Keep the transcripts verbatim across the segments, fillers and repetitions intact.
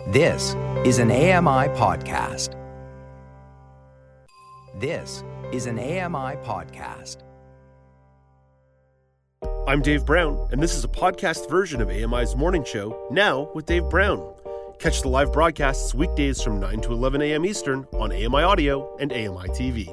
This is an A M I podcast. This is an A M I podcast. I'm Dave Brown, and this is a podcast version of A M I's Morning Show, Now with Dave Brown. Catch the live broadcasts weekdays from nine to eleven a.m. Eastern on A M I Audio and A M I T V.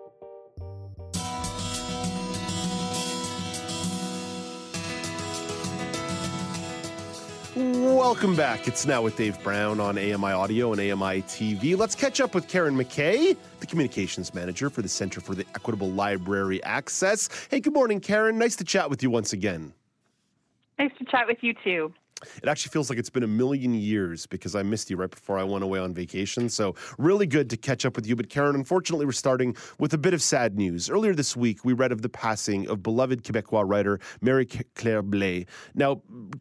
Welcome back. It's Now with Dave Brown on A M I Audio and A M I T V. Let's catch up with Karen McKay, the Communications Manager for the Centre for the Equitable Library Access. Hey, good morning, Karen. Nice to chat with you once again. Nice to chat with you, too. It actually feels like it's been a million years because I missed you right before I went away on vacation. So really good to catch up with you. But Karen, unfortunately, we're starting with a bit of sad news. Earlier this week, we read of the passing of beloved Quebecois writer Marie-Claire Blais. Now,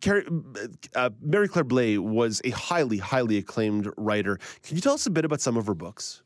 uh, Marie-Claire Blais was a highly, highly acclaimed writer. Can you tell us a bit about some of her books?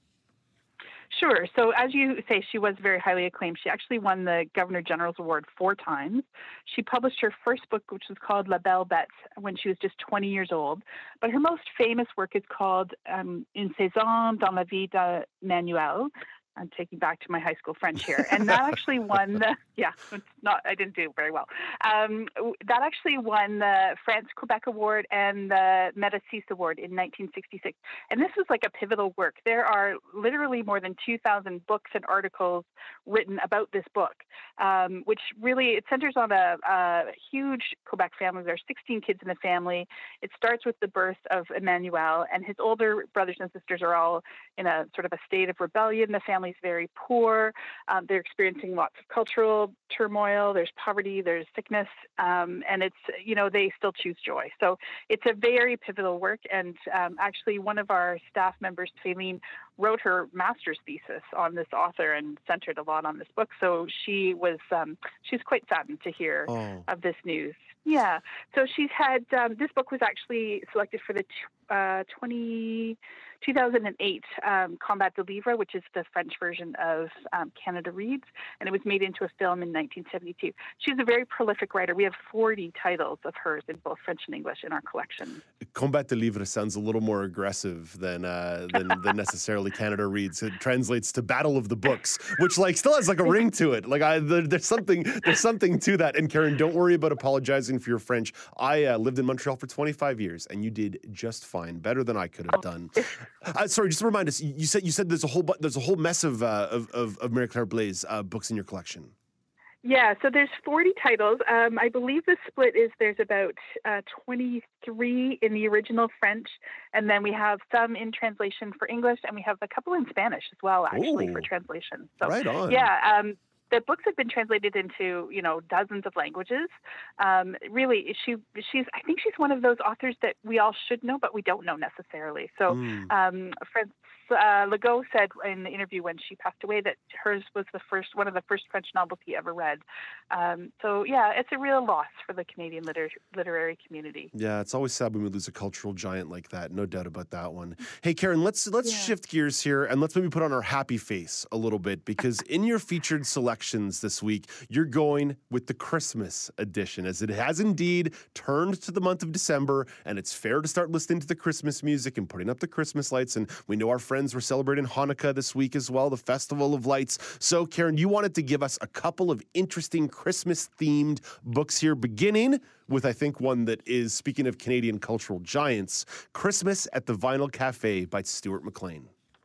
Sure. So as you say, she was very highly acclaimed. She actually won the Governor General's Award four times. She published her first book, which was called La Belle Bête, when she was just twenty years old. But her most famous work is called um, Une saison dans la vie de Manuel. I'm taking back to my high school French here. And that actually won the, yeah, it's not, I didn't do it very well. Um, that actually won the France Quebec Award and the Médicis Award in nineteen sixty-six. And this was like a pivotal work. There are literally more than two thousand books and articles written about this book, um, which really, it centers on a, a huge Quebec family. There are sixteen kids in the family. It starts with the birth of Emmanuel, and his older brothers and sisters are all in a sort of a state of rebellion. The family's very poor. Um, they're experiencing lots of cultural turmoil. There's poverty, there's sickness, um, and it's, you know, they still choose joy. So it's a very pivotal work. And um, actually, one of our staff members, Faylene, wrote her master's thesis on this author and centered a lot on this book. So she was um, she was quite saddened to hear Oh. of this news. Yeah. So she's had, um, this book was actually selected for the uh, twenty, two thousand eight um, Combat de Livre, which is the French version of um, Canada Reads, and it was made into a film in nineteen seventy-two. She's a very prolific writer. We have forty titles of hers in both French and English in our collection. Combat de Livre sounds a little more aggressive than, uh, than than necessarily Canada Reads. It translates to Battle of the Books, which like still has like a ring to it. Like I, there, there's something there's something to that. And Karen, don't worry about apologizing for your French. I uh, lived in Montreal for twenty-five years, and you did just fine, better than I could have done. Uh, sorry, just to remind us, you said you said there's a whole bu- there's a whole mess of uh, of, of of Marie-Claire Blais uh, books in your collection. Yeah, so there's forty titles. Um, I believe the split is there's about uh, twenty-three in the original French, and then we have some in translation for English, and we have a couple in Spanish as well, actually, Ooh. for translation. So, Right on. Yeah, um, the books have been translated into, you know, dozens of languages. Um, really, she she's I think she's one of those authors that we all should know, but we don't know necessarily. So, Mm. um, Francis uh, Legault said in the interview when she passed away that hers was the first one of the first French novels he ever read. Um, so, yeah, it's a real loss for the Canadian liter- literary community. Yeah, it's always sad when we lose a cultural giant like that. No doubt about that one. Hey, Karen, let's let's Yeah. shift gears here and let's maybe put on our happy face a little bit because in your featured selections this week, you're going with the Christmas edition as it has indeed turned to the month of December, and it's fair to start listening to the Christmas music and putting up the Christmas lights. And we know our friends were celebrating Hanukkah this week as well, the Festival of Lights. So, Karen, you wanted to give us a couple of interesting Christmas-themed books here, beginning with, I think, one that is, speaking of Canadian cultural giants, Christmas at the Vinyl Cafe by Stuart McLean.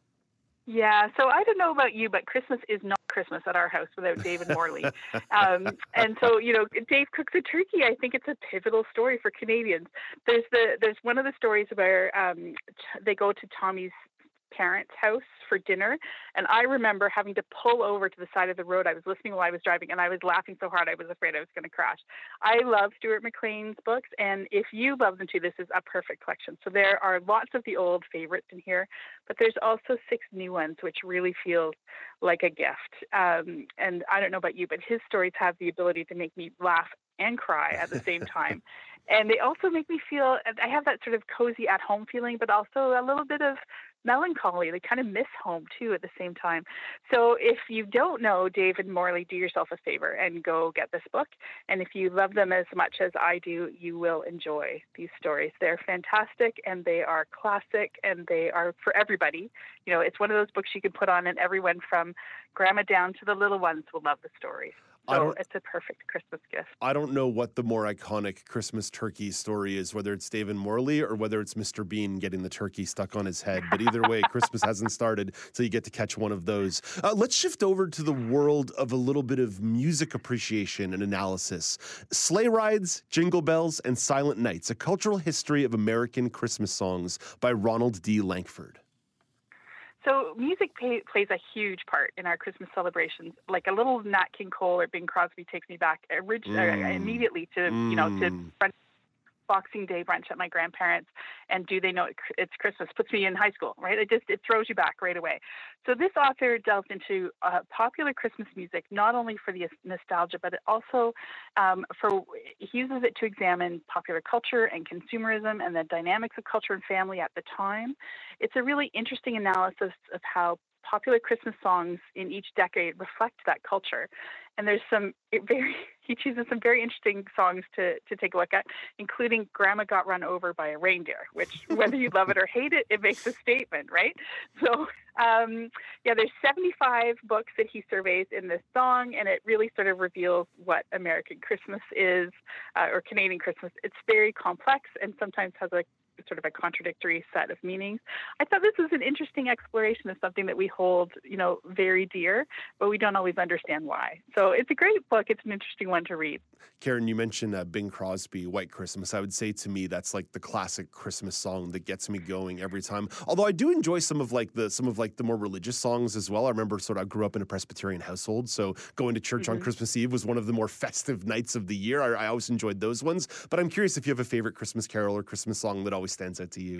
Yeah, so I don't know about you, but Christmas is not Christmas at our house without David Morley. um, and so, you know, Dave cooks a turkey. I think it's a pivotal story for Canadians. There's the there's one of the stories where um, t- they go to Tommy's parents' house for dinner, and I remember having to pull over to the side of the road. I was listening while I was driving, and I was laughing so hard I was afraid I was going to crash. I love Stuart McLean's books, and if you love them too, this is a perfect collection. So there are lots of the old favorites in here, but there's also six new ones, which really feels like a gift. Um, and I don't know about you, but his stories have the ability to make me laugh and cry at the same time. And they also make me feel, I have that sort of cozy at home feeling, but also a little bit of melancholy. They kind of miss home too at the same time. So if you don't know David Morley, do yourself a favor and go get this book. And if you love them as much as I do, you will enjoy these stories. They're fantastic and they are classic and they are for everybody. You know, it's one of those books you can put on and everyone from grandma down to the little ones will love the stories. So it's a perfect Christmas gift. I don't know what the more iconic Christmas turkey story is, whether it's David Morley or whether it's Mister Bean getting the turkey stuck on his head. But either way, Christmas hasn't started till you get to catch one of those. Uh, let's shift over to the world of a little bit of music appreciation and analysis. Sleigh Rides, Jingle Bells, and Silent Nights, a cultural history of American Christmas songs by Ronald D. Langford. So music pay, plays a huge part in our Christmas celebrations. Like a little Nat King Cole or Bing Crosby takes me back orig- mm. uh, immediately to, mm. you know, to brunch, Boxing Day brunch at my grandparents. And do they know it, it's Christmas? Puts me in high school, right? It just, it throws you back right away. So this author delved into uh, popular Christmas music, not only for the nostalgia, but it also um, for, he uses it to examine popular culture and consumerism and the dynamics of culture and family at the time. It's a really interesting analysis of how popular Christmas songs in each decade reflect that culture. And there's some very, he chooses some very interesting songs to, to take a look at, including Grandma Got Run Over by a Reindeer, which whether you love it or hate it, it makes a statement, right? So, um, yeah, there's seventy-five books that he surveys in this song, and it really sort of reveals what American Christmas is, uh, or Canadian Christmas. It's very complex and sometimes has a sort of a contradictory set of meanings. I thought this was an interesting exploration of something that we hold, you know, very dear, but we don't always understand why. So it's a great book. It's an interesting one to read. Karen, you mentioned uh, Bing Crosby, White Christmas. I would say to me that's like the classic Christmas song that gets me going every time. Although I do enjoy some of like the some of like the more religious songs as well. I remember sort of I grew up in a Presbyterian household, so going to church mm-hmm. on Christmas Eve was one of the more festive nights of the year. I, I always enjoyed those ones. But I'm curious if you have a favorite Christmas carol or Christmas song that always stands out to you.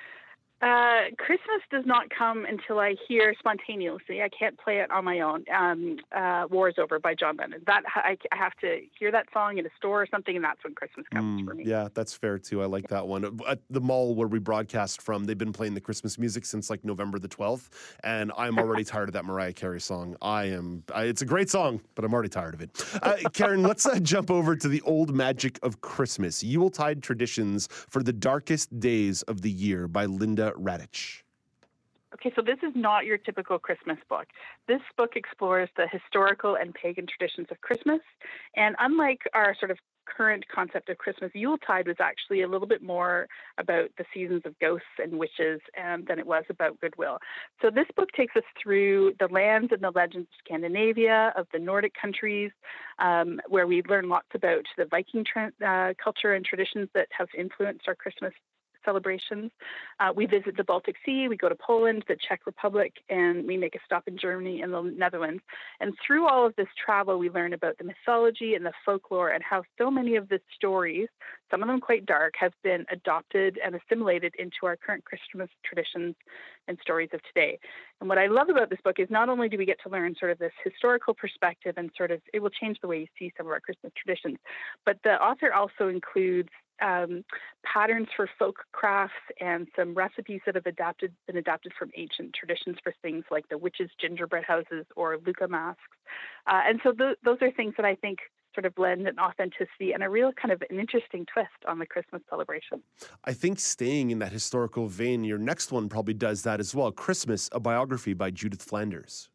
Uh, Christmas does not come until I hear spontaneously. I can't play it on my own. Um, uh, War is Over by John Lennon. That I, I have to hear that song in a store or something, and that's when Christmas comes mm, for me. Yeah, that's fair too. I like that one. At the mall where we broadcast from, they've been playing the Christmas music since like November the twelfth, and I'm already tired of that Mariah Carey song. I am. I, it's a great song, but I'm already tired of it. Uh, Karen, let's uh, jump over to the old magic of Christmas: Yuletide traditions for the darkest days of the year by Linda Radich. Okay, so this is not your typical Christmas book. This book explores the historical and pagan traditions of Christmas. And unlike our sort of current concept of Christmas, Yuletide was actually a little bit more about the seasons of ghosts and witches um, than it was about goodwill. So this book takes us through the lands and the legends of Scandinavia, of the Nordic countries, um, where we learn lots about the Viking tra- uh, culture and traditions that have influenced our Christmas celebrations. Uh, we visit the Baltic Sea, we go to Poland, the Czech Republic, and we make a stop in Germany and the Netherlands. And through all of this travel, we learn about the mythology and the folklore and how so many of the stories, some of them quite dark, have been adopted and assimilated into our current Christmas traditions and stories of today. And what I love about this book is not only do we get to learn sort of this historical perspective and sort of, it will change the way you see some of our Christmas traditions, but the author also includes Um, patterns for folk crafts and some recipes that have adapted been adapted from ancient traditions for things like the witches' gingerbread houses or Lucca masks. Uh, and so th- those are things that I think sort of blend an authenticity and a real kind of an interesting twist on the Christmas celebration. I think staying in that historical vein, your next one probably does that as well. Christmas, a biography by Judith Flanders.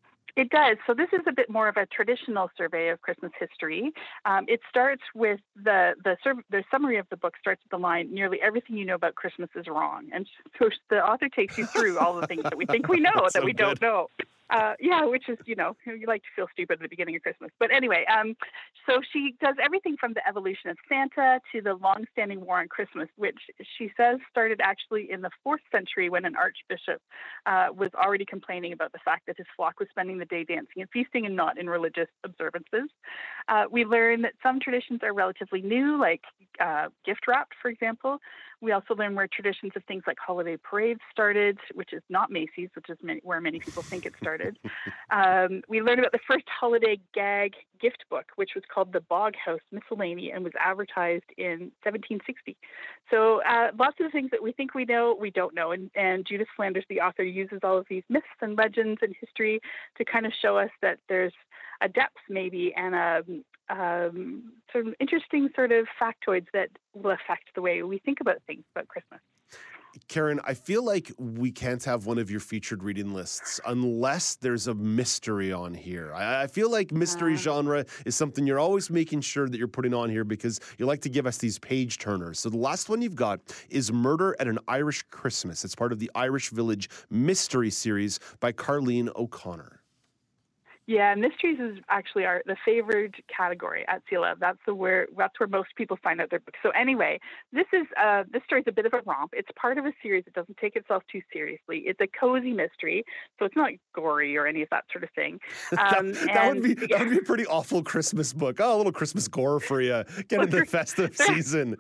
It does. So this is a bit more of a traditional survey of Christmas history. Um, it starts with the the, sur- the summary of the book starts with the line, nearly everything you know about Christmas is wrong. And so the author takes you through all the things that we think we know that so we good. don't know. Uh, yeah, which is, you know, you like to feel stupid at the beginning of Christmas. But anyway, um, so she does everything from the evolution of Santa to the long-standing war on Christmas, which she says started actually in the fourth century when an archbishop uh, was already complaining about the fact that his flock was spending the day dancing and feasting and not in religious observances. Uh, we learn that some traditions are relatively new, like uh, gift wrap, for example, We also learn where traditions of things like holiday parades started, which is not Macy's, which is many, where many people think it started. um, we learn about the first holiday gag gift book, which was called the Bog House Miscellany and was advertised in seventeen sixty. So uh, lots of things that we think we know, we don't know. And, and Judith Flanders, the author, uses all of these myths and legends and history to kind of show us that there's a depth maybe and a um, sort of interesting sort of factoids that will affect the way we think about things about Christmas. Karen, I feel like we can't have one of your featured reading lists unless there's a mystery on here. I, I feel like mystery uh, genre is something you're always making sure that you're putting on here because you like to give us these page turners. So the last one you've got is Murder at an Irish Christmas. It's part of the Irish Village Mystery Series by Carleen O'Connor. Yeah, mysteries is actually our the favored category at C L L. That's the where that's where most people find out their books. So anyway, this is uh, this story is a bit of a romp. It's part of a series that doesn't take itself too seriously. It's a cozy mystery, so it's not gory or any of that sort of thing. Um, that, that would be yeah. that would be a pretty awful Christmas book. Oh, a little Christmas gore for you. Get in the festive season.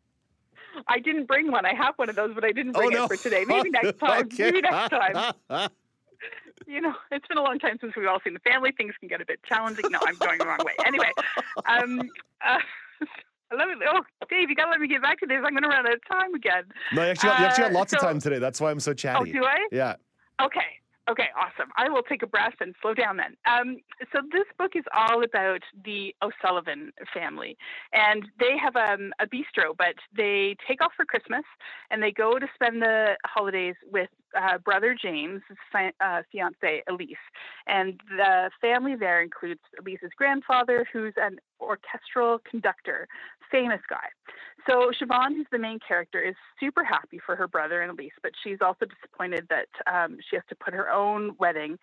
I didn't bring one. I have one of those, but I didn't bring oh, no. it for today. Maybe next time. Okay. Maybe next time. You know, it's been a long time since we've all seen the family. Things can get a bit challenging. No, I'm going the wrong way. Anyway, um, uh, let me, oh, Dave, you got to let me get back to this. I'm going to run out of time again. No, you actually, got, you actually got lots uh, of so, time today. That's why I'm so chatty. Oh, do I? Yeah. Okay. Okay, awesome. I will take a breath and slow down then. Um, so this book is all about the O'Sullivan family. And they have um, a bistro, but they take off for Christmas and they go to spend the holidays with uh, brother James' fi- uh, fiancée, Elise. And the family there includes Elise's grandfather, who's an orchestral conductor, famous guy. So Siobhan, who's the main character, is super happy for her brother and Elise, but she's also disappointed that um, she has to put her own wedding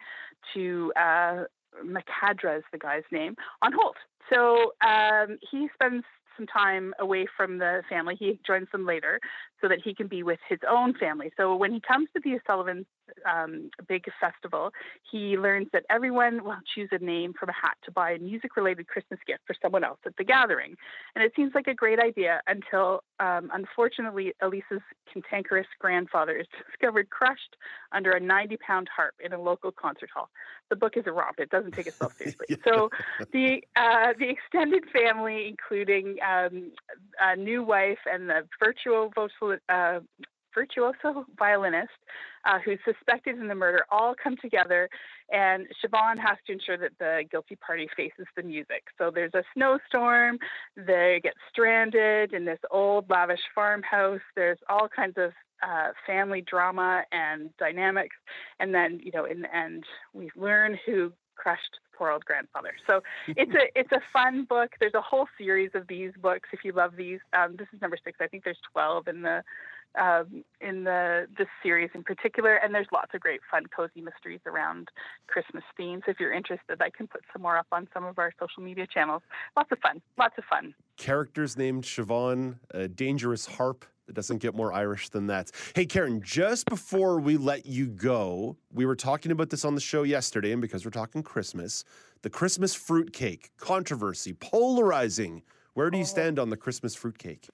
to uh, McCadra is the guy's name, on hold. So um, he spends some time away from the family. He joins them later so that he can be with his own family. So when he comes to the O'Sullivan um, big festival, he learns that everyone will choose a name from a hat to buy a music-related Christmas gift for someone else at the gathering. And it seems like a great idea until, um, unfortunately, Elise's cantankerous grandfather is discovered crushed under a ninety-pound harp in a local concert hall. The book is a romp. It doesn't take itself seriously. yeah. So the uh, the extended family, including um, a new wife and the virtuoso uh, virtuoso violinist uh, who's suspected in the murder, all come together, and Siobhan has to ensure that the guilty party faces the music. So there's a snowstorm, they get stranded in this old lavish farmhouse, there's all kinds of uh, family drama and dynamics, and then, you know, in the end, we learn who crushed the poor old grandfather. So it's a it's a fun book. There's a whole series of these books if you love these. Um, this is number six. I think there's twelve in the um, in the this series in particular, and there's lots of great fun cozy mysteries around Christmas themes. If you're interested, I can put some more up on some of our social media channels. Lots of fun. Lots of fun. Characters named Siobhan, a dangerous harp. It doesn't get more Irish than that. Hey, Karen, just before we let you go, we were talking about this on the show yesterday, and because we're talking Christmas, the Christmas fruitcake, controversy, polarizing. Where do you stand on the Christmas fruitcake?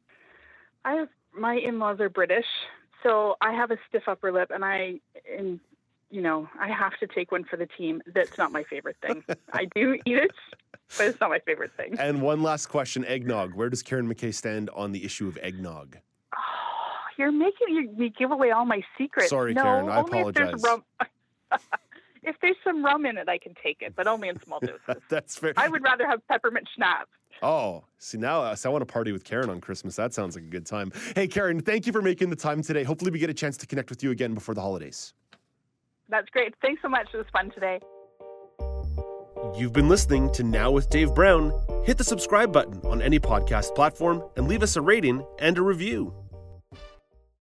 I have, my in-laws are British, so I have a stiff upper lip, and I, and, you know, I have to take one for the team. That's not my favorite thing. I do eat it, but it's not my favorite thing. And one last question, eggnog. Where does Karen McKay stand on the issue of eggnog? Oh, you're making you, you give away all my secrets. Sorry, no, Karen, I only apologize. If there's, rum, if there's some rum in it, I can take it, but only in small doses. That's fair. I would rather have peppermint schnapps. Oh, see, now so I want to party with Karen on Christmas. That sounds like a good time. Hey, Karen, thank you for making the time today. Hopefully we get a chance to connect with you again before the holidays. That's great. Thanks so much. It was fun today. You've been listening to Now with Dave Brown. Hit the subscribe button on any podcast platform and leave us a rating and a review.